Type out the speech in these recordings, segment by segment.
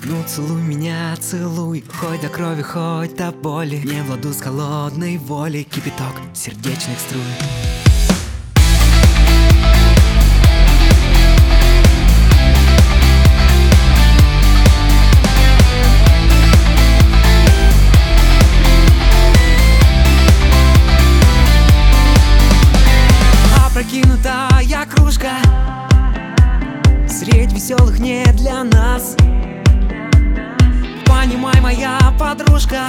Ну целуй меня, целуй, хоть до крови, хоть до боли. Не в ладу с холодной волей, кипяток сердечных струй. Опрокинутая кружка средь веселых не для нас. Понимай, моя подружка,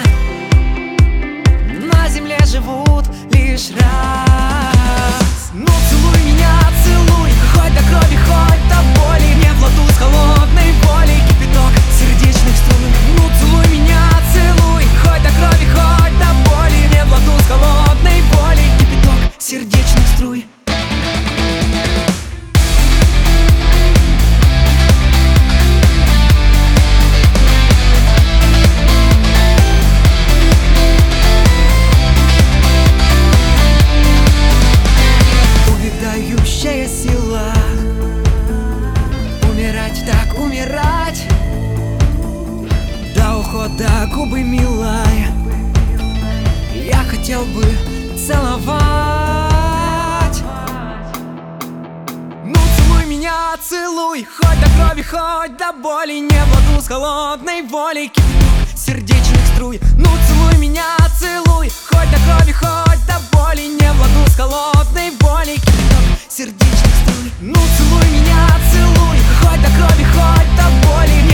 на земле живут лишь раз. Ну целуй меня, целуй, хоть до крови, хоть до боли. Не в ладу с холодной волей, кипяток сердечных струй. Ну целуй меня, целуй, хоть до крови, хоть до боли. Не в ладу с холодной волей, кипяток сердечных струй. Сила умирать, так умирать, до ухода губы милая. Я хотел бы целовать. Ну целуй меня, целуй, хоть до крови, хоть до боли. Не в ладу с холодной волей, кипяток сердечных струй. Ну целуй меня, целуй, хоть до крови, хоть до боли. Не в ладу с холодной волей, кипяток сердечных струй. Ну целуй меня, целуй, хоть до крови, хоть до боли.